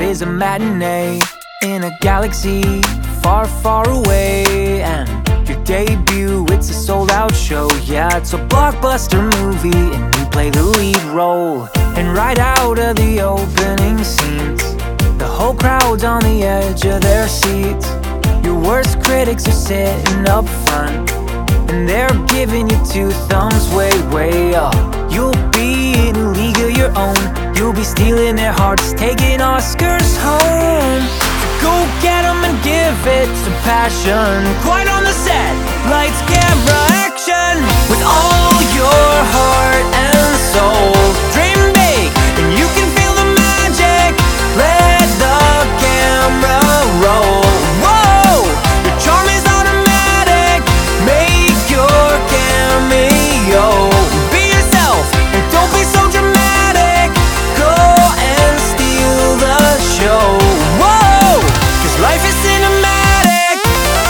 is a matinee in a galaxy far, far away. And your debut, it's a sold-out show. Yeah, it's a blockbuster movie, and you play the lead role. And right out of the opening scenes, the whole crowd's on the edge of their seats. Your worst critics are sitting up front, and they're giving you two thumbs way, way up. You'll be in a league of your own. You'll be stealing their hearts, taking Oscars home. So go get them and give it some passion. Quiet on the set, lights, camera, action. With all your heart and soul, dream big, and you can feel the magic. Let the camera roll. Whoa, your charm is automatic. Make your cameo. Be yourself and don't be so dramatic. Go and steal the show. Whoa, 'cause life is cinematic.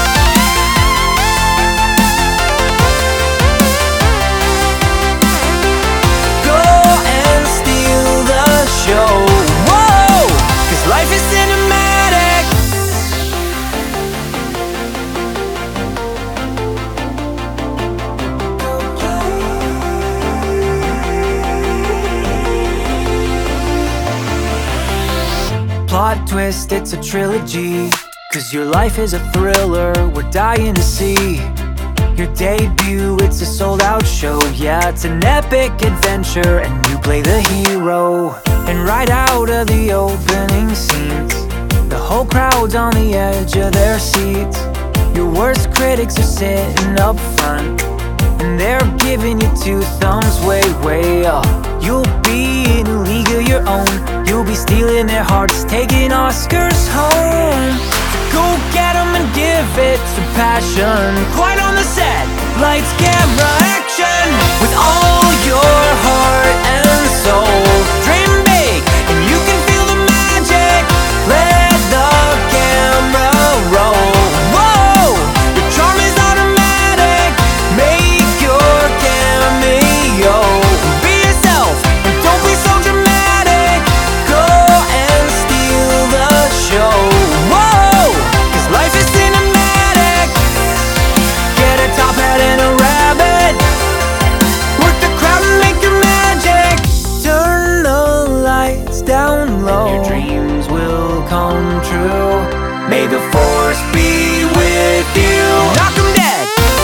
Go and steal the show. Whoa, 'cause life is cinematic. Plot twist, it's a trilogy, 'cause your life is a thriller we're dying to see. Your debut, it's a sold-out show. Yeah, it's an epic adventure, and you play the hero. And right out of the opening scenes, the whole crowd's on the edge of their seats. Your worst critics are sitting up front, and they're giving you two thumbs way, way up. You'll be in a league of your own. You'll be stealing their hearts, taking Oscars home. So go get them and give it some passion. Quiet on the set, lights, camera, action. With all your heart and soul, dream big, and you can feel the magic. Let the camera roll. Whoa, your charm is automatic. Make your cameo. Be yourself and don't be so dramatic. Go and steal the show. Whoa, 'cause life is cinematic. Get a top hat and a rabbit. Work the crowd and make your magic. Turn the lights down low. Your dreams will come true. May the force be with you. Knock 'em dead.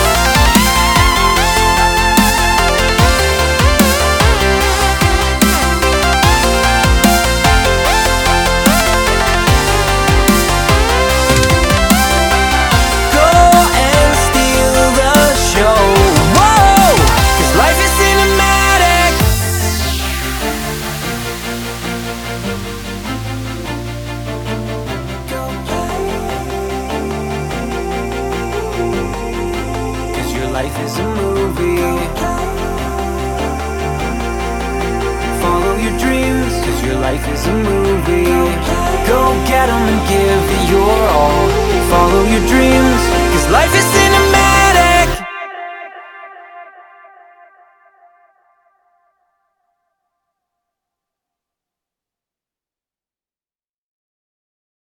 Go and steal the show. Whoa, 'cause life is cinematic. Cause your life is a movie. Follow your dreams, cause your life is a movie. Go get 'em and give it your all. Follow your dreams, cause life is